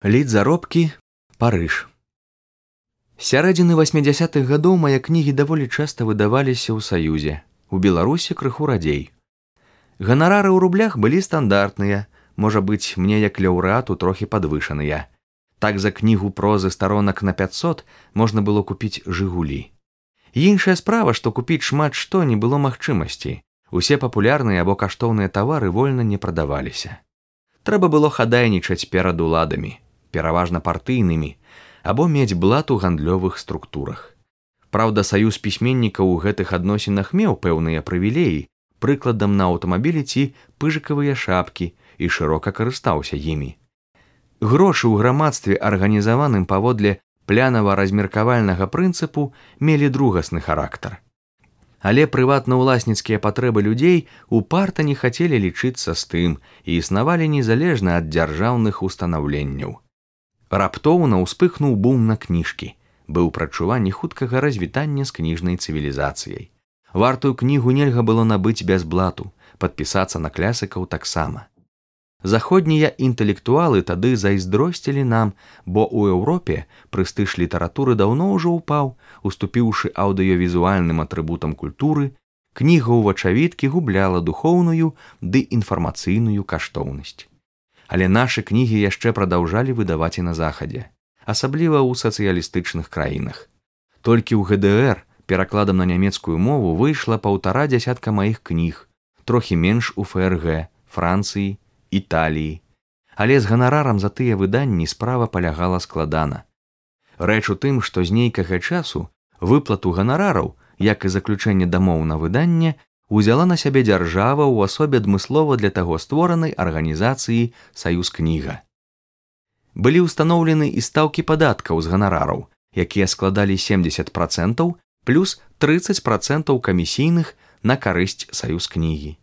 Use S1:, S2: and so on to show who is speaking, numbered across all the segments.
S1: Лід заробкі, Парыж. З сярэдзіны 80-х гадоў мае кнігі даволі часта выдаваліся ў Саюзе, у Беларусі крыху радзей. Ганарары ў рублях былі стандартныя, можа быць, мне як лаўрэату трохі падвышаныя. Так за кнігу прозы старонак на 500 можна было купіць «Жигулі». Іншая справа, што купіць шмат што не было магчымасці. Усе папулярныя або каштоўныя тавары вольна не прадаваліся. Трэба было хадайнічаць перад уладамі, пераважна партыйнымі, або мець блат у гандлёвых структурах. Праўда, саюз пісьменнікаў у гэтых адносінах меў пэўныя прывілеі, прыкладам на аўтамабілі ці пыжыкавыя шапкі, і шырока карыстаўся імі. Грошы ў грамадстве, арганізаваным паводле плянава-размеркавальнага прынцыпу, мелі другасны характар. Але прыватна-ўласніцкія патрэбы людзей упарта не хацелі лічыцца з тым і існавалі незалежна ад дзяржаўных устанаўленняў. Раптоўна ўспыхнуў бум на кніжкі, быў прадчуванне хуткага развітання з кніжнай цывілізацыяй. Вартую кнігу нельга было набыць без блату, падпісацца на клясыкаў таксама. Заходнія інтэлектуалы тады зайздросцілі нам, бо ў Еўропе прэстыж літаратуры даўно ўжо ўпаў, уступіўшы аўдыёвізуальным атрыбутам культуры, кніга ў вачавіткі губляла духоўную ды інфармацыйную каштоўнасць. Але нашы кнігі яшчэ прадаўжалі выдаваць і на захадзе, асабліва ў сацыялістычных краінах. Толькі ў ГДР перакладам на нямецкую мову выйшла 1,5 дзясятка маіх кніг, трохі менш у ФРГ, Францыі, Італіі. Але з ганарарам за тыя выданні справа палягала складана. Рэч у тым, што з нейкага часу выплату ганарараў, як і заключэнне дамоў на выданне, узяла на сябе дзяржава ў асобе адмыслова для таго створанай арганізацыі «Саюз кніга». Былі ўстаноўлены і стаўкі падаткаў з ганарараў, якія складалі 70% плюс 30% камісійных на карысць «Саюз кнігі».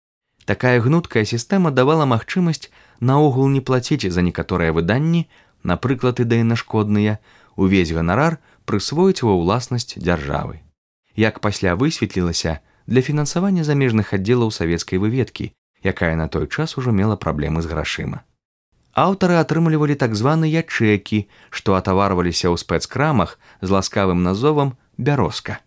S1: Такая гнуткая сістэма давала магчымасць наогул не плаціць за некаторыя выданні, напрыклад, ідэйна-шкодныя, увесь ганарар прысвоіць ва ўласнасць дзяржавы. Як пасля высветлілася, для фінансавання замежных аддзелаў савецкай выведкі, якая на той час ужо мела праблемы з грашыма. Аўтары атрымлівалі так званыя чэкі, што атаварваліся ў спецкрамах з ласкавым назовам «бярозка».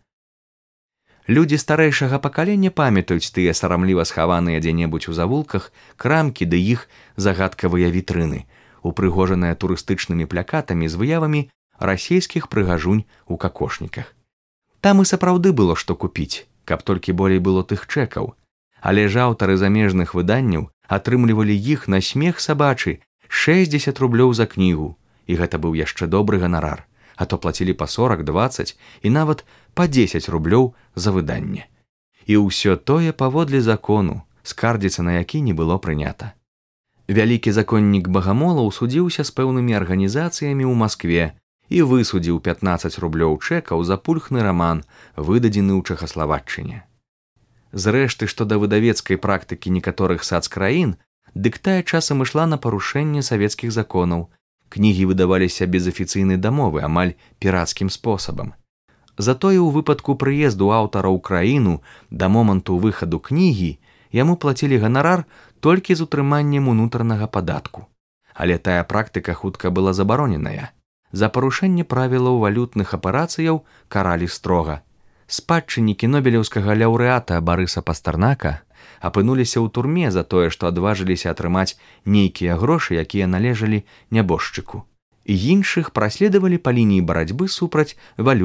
S1: Людзі старэйшага пакалення памятаюць тыя сарамліва схаваныя дзе-небудзь у завулках крамкі ды іх загадкавыя вітрыны, упрыгожаныя турыстычнымі плакатамі з выявамі расійскіх прыгажунь у какошніках. Там і сапраўды было што купіць, каб толькі болей было тых чэкаў, але ж аўтары замежных выданняў атрымлівалі іх на смех сабачы 60 рублёў за кнігу, і гэта быў яшчэ добры ганарар, а то плацілі па 40, 20 і нават па 10 рублёў за выданне. І ўсё тое паводле закону, скардзіцца на які не было прынята. Вялікі законнік Багамолаў судзіўся з пэўнымі арганізацыямі ў Маскве і высудзіў 15 рублёў чэкаў за пульхны раман, выдадзены ў Чэхаславаччыне. Зрэшты, што да выдавецкай практыкі некаторых сацкраін, дык тая часам ішла на парушэнне савецкіх законаў. Кнігі выдаваліся без афіцыйнай дамовы, амаль пірацкім спосабам. Затое ў выпадку прыезду аўтара ў краіну да моманту выхаду кнігі яму плацілі ганарар толькі з утрыманнем унутранага падатку. Але тая практыка хутка была забароненая. За парушэнне правілаў валютных аперацыяў каралі строга. Спадчыннікі нобелеўскага лаўрэата Барыса Пастарнака апынуліся ў турме за тое, што адважыліся атрымаць нейкія грошы, якія належалі нябожчыку. І іншых праследавалі па лініі барацьбы супраць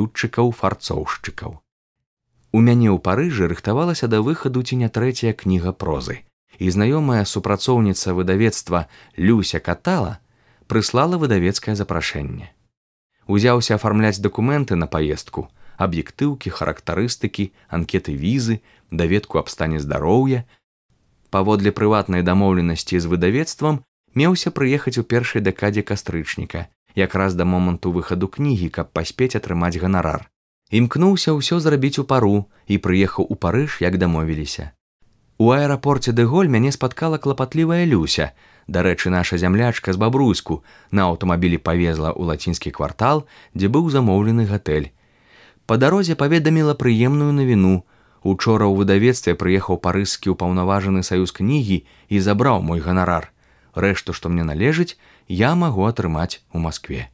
S1: валютчыкаў-фарцоўшчыкаў. У мяне ў Парыжы рыхтавалася да выхаду ці не 3-я кніга прозы, і знаёмая супрацоўніца выдавецтва Люся Катала прыслала выдавецкае запрашэнне. Узяўся афармляць дакументы на паездку, аб'ектыўкі, характарыстыкі, анкеты візы, даведку аб стане здароўя. Паводле прыватнай дамоўленасці з выдавецтвам меўся прыехаць у першай дэкадзе кастрычніка, якраз да моманту выхаду кнігі, каб паспець атрымаць ганарар. Імкнуўся ўсё зрабіць у пару і прыехаў у Парыж, як дамовіліся. У аэрапорце Дэ-Голь мяне спаткала клапатлівая Люся, дарэчы, наша зямлячка з Бабруйску, на аўтамабілі павезла ў лацінскі квартал, дзе быў замоўлены гатэль. Па дарозе паведаміла прыемную навіну. Учора ў выдавецтве прыехаў парыжскі ўпаўнаважаны саюз кнігі і забраў мой ганарар. Рэшту, што мне належыць, я магу атрымаць у Маскве.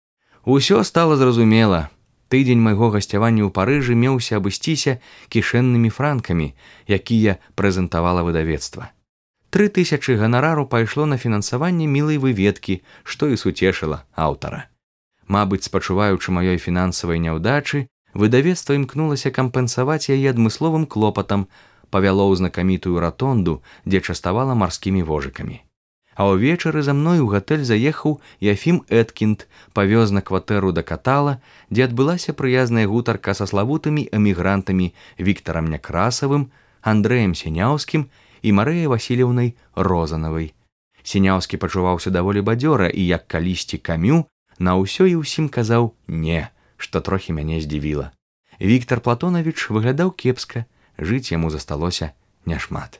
S1: Усё стала зразумела. Тыдзень майго гасцявання ў Парыжы меўся абысціся кішэннымі франкамі, якія прэзентавала выдавецтва. 3000 ганарару пайшло на фінансаванне мілай выведкі, што і суцешыла аўтара. Мабыць, спачуваючы маёй фінансавай няўдачы, выдавецтва імкнулася кампенсаваць яе адмысловым клопатам, павяло ў знакамітую ратонду, дзе частавала марскімі вожыкамі. А ўвечары за мной у гатэль заехаў Яфім Эткінд, павёз на кватэру да Катала, дзе адбылася прыязная гутарка са славутымі эмігрантамі Віктарам Някрасавым, Андрэем Сіняўскім і Марыяй Васильеўнай Розанавай. Сіняўскі пачуваўся даволі бадзёра і, як калісьці Камю, на ўсё і ўсім казаў «не», што трохі мяне здзівіла. Віктар Платонавіч выглядаў кепска, жыць яму засталося няшмат.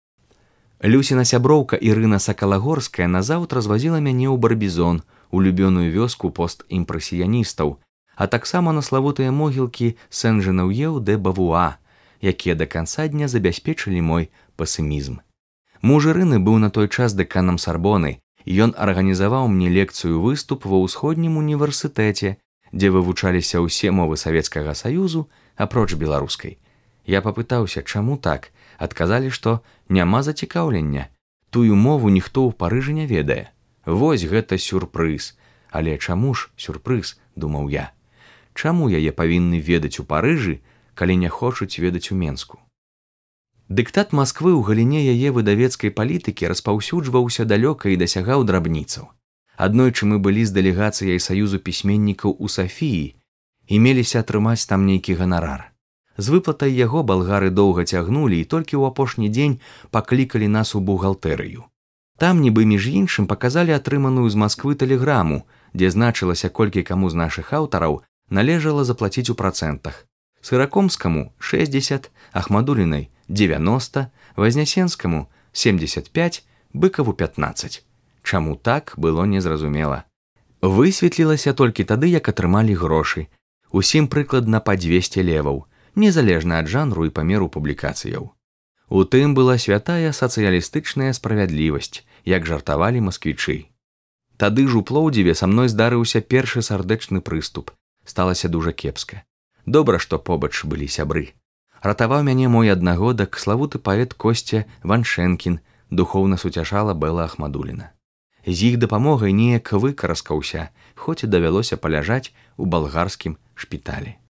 S1: Люсіна сяброўка Ірына Сакалагорская назаўтра звазіла мяне ў Барбізон, улюбёную вёску постімпрэсіяністаў, а таксама на славутыя могілкі Сен-Женаўеў де Бавуа, якія да канца дня забяспечылі мой пасімізм. Муж Ірыны быў на той час дэканам Сарбоны, і ён арганізаваў мне лекцыю-выступ ва ўсходнім універсітэце, дзе вывучаліся ўсе мовы Савецкага Саюзу, апроч беларускай. Я папытаўся, чаму так, адказалі, што няма зацікаўлення. Тую мову ніхто ў Парыжы не ведае. Вось гэта сюрпрыз. Але чаму ж сюрпрыз, думаў я. Чаму яе павінны ведаць у Парыжы, калі не хочуць ведаць у Менску? Дыктат Масквы ў галіне яе выдавецкай палітыкі распаўсюджваўся далёка і дасягаў драбніцаў. Аднойчы мы былі з дэлегацыяй Саюзу пісьменнікаў у Сафіі і меліся атрымаць там нейкі ганарар. З выплатай яго балгары доўга цягнулі і толькі ў апошні дзень паклікалі нас у бухгалтэрыю. Там, нібы між іншым, паказалі атрыманую з Масквы тэлеграму, дзе значылася, колькі каму з нашых аўтараў належала заплаціць у працэнтах. Сыракомскаму 60, Ахмадулінай 90, Вазнясенскаму 75, Быкаву 15. Чаму так, было незразумела. Высветлілася толькі тады, як атрымалі грошы. Усім прыкладна па 200 леваў, незалежна ад жанру і памеру публікацыяў. У тым была святая сацыялістычная справядлівасць, як жартавалі масквічы. Тады ж у Плоўдзіве са мной здарыўся першы сардэчны прыступ. Сталася дужа кепска. Добра, што побач былі сябры. Ратаваў мяне мой аднагодак, славуты паэт Косця Ваншэнкін, духоўна суцяшала Бэла Ахмадуліна. З іх дапамогай неяк выкараскаўся, хоць і давялося паляжаць у балгарскім шпіталі.